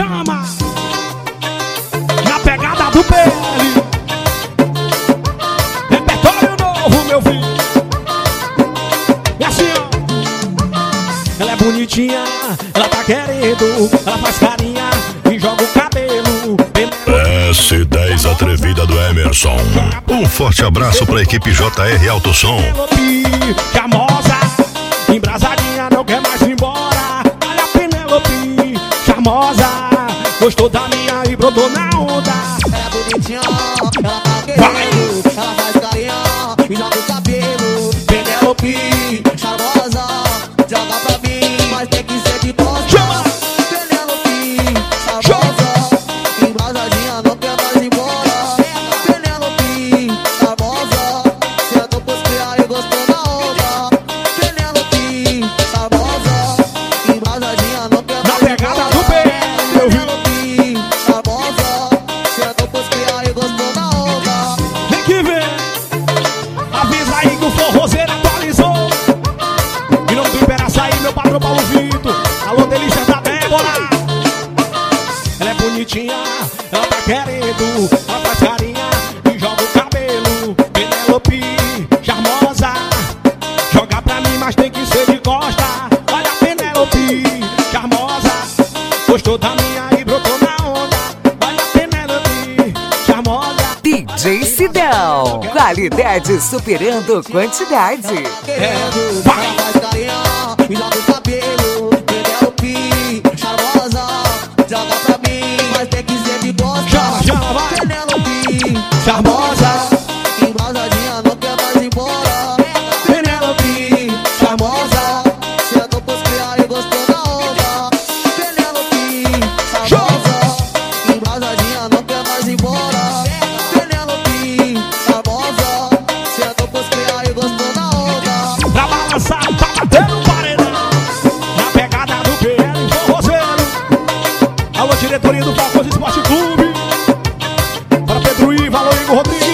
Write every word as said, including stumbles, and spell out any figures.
chama. Na pegada do P L. Repertório novo, meu filho. E assim, ó. Ela é bonitinha, ela tá querendo. Ela faz carinha e joga o cabelo. S dez Atrevida do Emerson. Um forte abraço pra equipe J R Alto Som. Penelope, charmosa, embrasadinha, não quer mais ir embora. Olha a Penelope, charmosa, gostou da minha e brotou na onda. Ela é bonitinha, ela tá querendo. Ela faz carinha e joga o cabelo. Penelope, charmosa, joga pra mim, mas tem que ser de costa. Chama! Penelope, charmosa, embrasadinha, não quer mais ir embora. Penelope, charmosa, sentou pros criar e gostou da onda. Penelope, charmosa, embrasadinha, não quer mais ir embora. Na pegada do P L, meu filho. Penelope, charmosa, sentou pros criar e gostou da onda. Vem que vem. Avisa aí que o forrozeiro atualizou. E não do Imperaçaí, meu patrão Paulo Vitor. Alô, delícia da Débora. Ela é bonitinha, ela tá querendo. Ela faz carinha e joga o cabelo. Penelope, charmosa, joga pra mim, mas tem que ser de costa. Olha a Penelope, charmosa, gostou da minha e brotou na onda. Olha a Penelope, charmosa. D J Sidão, qualidade superando quantidade. Querendo, ela faz carinha e joga o cabelo. Penelope, charmosa, joga pra mim, mas tem que ser de costa. Chama, chama, vai. Penelope, Charmosa, embrasadinha, não quer mais ir embora. Penelope, Charmosa, sentou pros criar e gostou da onda. Penelope, charmosa, embrasadinha, não quer mais ir embora. Penelope, charmosa, sentou pros criar e gostou da onda. pra balançar, tá batendo o paredão. Na pegada do P L, forrozeiro. Alô, diretoria do Falcões Esporte Clube. Para Pedro Iva, alô, Igor Rodrigues.